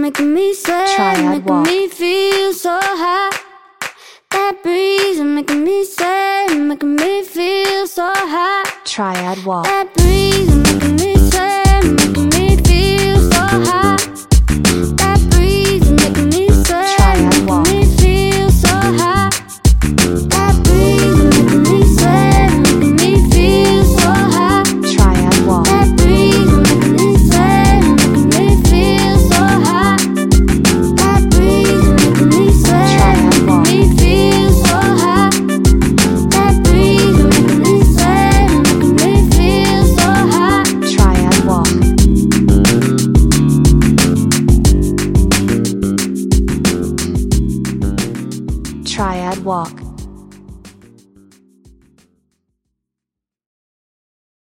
making me sweat, Triad making walk. me feel so hot. That breeze is making me sweat, making me feel so hot. Triad walk. That breeze is making me sweat, making me feel so hot. That breeze is making me sweat, Triad walk. making me feel so hot. That breeze is making me sweat, making me feel so hot. Triad walk. That breeze is making me sweat, making me feel so hot. That breeze is making me sweat, Triad walk. making me feel so hot. That breeze is making me sweat, making me feel so hot. Triad walk. Triad walk.